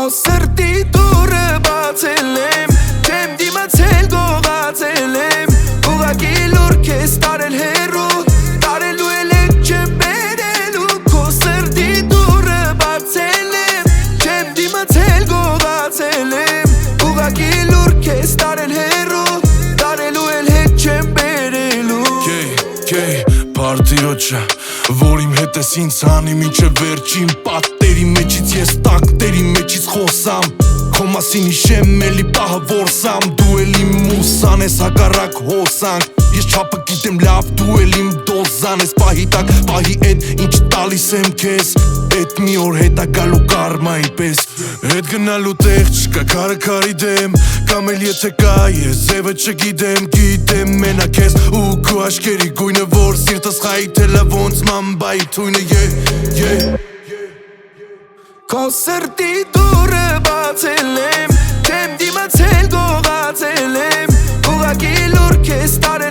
Քո սրտի դուրը բացել եմ, չեմ դիմացել գողացել եմ, ուղղակի լուրջ ես տարել հեռու, տարելու էլ հետ չեմ բերելու, քո սրտի դուրը բացել եմ, չեմ դիմացել գողացել եմ, ուղղակի լուրջ ես տարել հեռու, տարելու էլ հետ չեմ բերելու։ Պարտիրոջը, որ իմ հետ ես ինձ հանի մինչև վերջին պատերի մեջից ես տակտերի մեջից խոսամ, քո մասին հիշեմ էլի պահը որսամ, դու էլ իմ մուսան ես հակառակ հոսանք, ես չափը գիտեմ լավ, դու էլ իմ դոզան ես, պահի տակ, պահի էդ ինչ տալիս եմ քեզ, էդ մի օր հետ ակալու կարմայի պես, հետ գնալու տեղ չկա քարը քարի դեմ, կամ էլ եթե կա ես ձևը չգիտեմ, գիտեմ մենակ ես ու քո աչքերի գույնը, որ սիրտս խայթել է ոնց մամբայի թույնը, Քո սրտի դուրը բացել եմ, չեմ դիմացել գողացել եմ, ուղղակի լուրջ ես տարել